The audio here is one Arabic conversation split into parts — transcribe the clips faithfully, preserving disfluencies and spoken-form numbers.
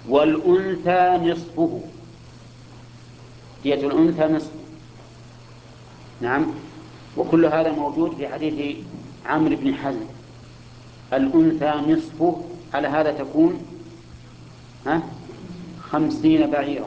والأنثى نصفه، دية الأنثى نصفه. نعم. وكل هذا موجود في حديث عمرو بن حزم، الأنثى نصفه، على هذا تكون ها خمسين بعيرا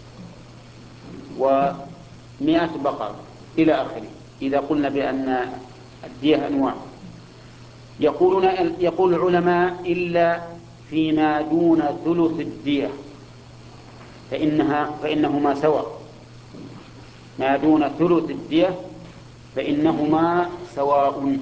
ومائة بقرة إلى آخره، إذا قلنا بأن الدية أنواع. يقولون يقول العلماء إلا فيما دون ثلث الدية فإنها فإنهما سواء، ما دون ثلث الدية فإنهما سواء.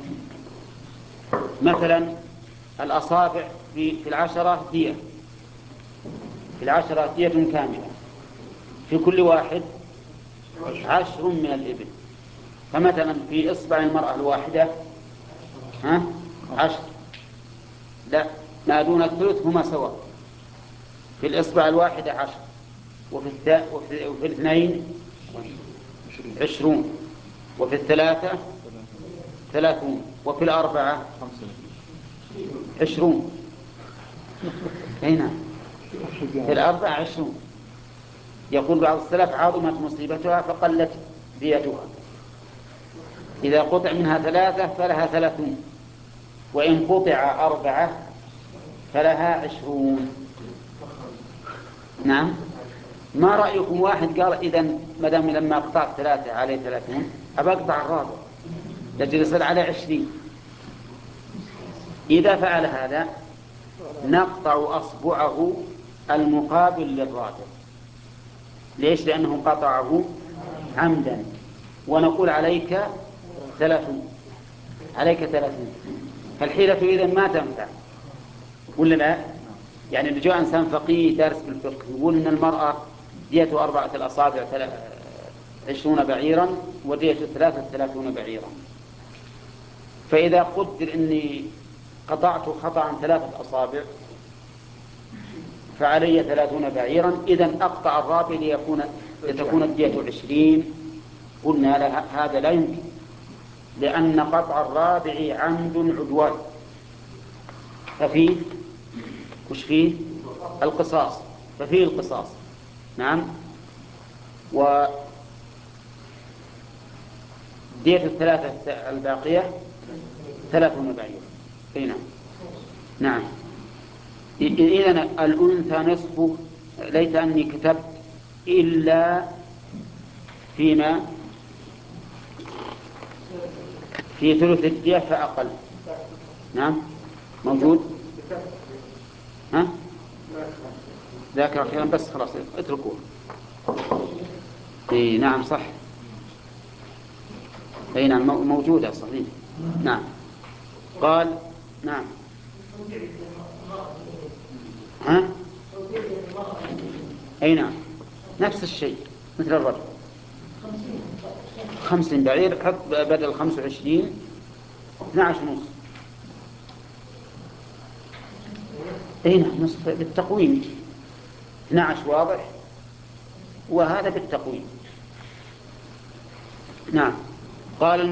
مثلا الأصابع في العشرة دية، في العشرة دية كاملة، في كل واحد عشر من الإبل. فمثلا في إصبع المرأة الواحدة ها عشر، لا، ما دون الثلث هما سواء، في الإصبع الواحدة عشر، وفي, الث... وفي... وفي الاثنين عشرون، وفي الثلاثة ثلاثون، وفي الأربعة عشرون. هنا في الأربعة عشرون. يقول بعض السلف عظمت مصيبتها فقلت ديتها، إذا قطع منها ثلاثة فلها ثلاثون، وإن قطع أربعة فلها عشرون. نعم. ما رأيكم واحد قال إذن مدام لما قطعت ثلاثة عليه ثلاثون أبى أقطع الرابع لجل يصير على عشرين؟ إذا فعل هذا نقطع أصبعه المقابل للرابع. ليش؟ لأنه قطعه عمدا، ونقول عليك ثلاثون، عليك ثلاثون. فالحيلة إذن ما تنفع، ولا لا؟ يعني اللي جاء إنسان فقيه دارس بالفقه يقول إن المرأة دية أربعة الأصابع عشرون بعيرا ودية ثلاثة ثلاثون بعيرا، فإذا قدر إني قطعت خطأ ثلاثة أصابع فعلي ثلاثون بعيرا، إذن أقطع الرابع ليكون لتكون الدية عشرين. قلنا لها هذا لا يمكن، لأن قطع الرابع عمد عدوان، ففيه وش فيه القصاص، ففيه القصاص. نعم. ودية الثلاثة الباقية ثلاثون بعيرا. هنا نعم. إذن الأنثى نصفه، ليت أني كتبت إلا فيما في ثلث الدية فأقل. نعم موجود. ها ذاكر أخيرا بس خلاص اتركوه. إيه نعم صح. أي نعم موجودة صحيح. نعم. قال نعم. ها أي نعم نفس الشيء مثل الرجل. خمسين بعير حط بدل خمس وعشرين اثنى عشر نصف. أي نعم نصف بالتقويم، اثنى عشر واضح، وهذا بالتقويم. نعم. قال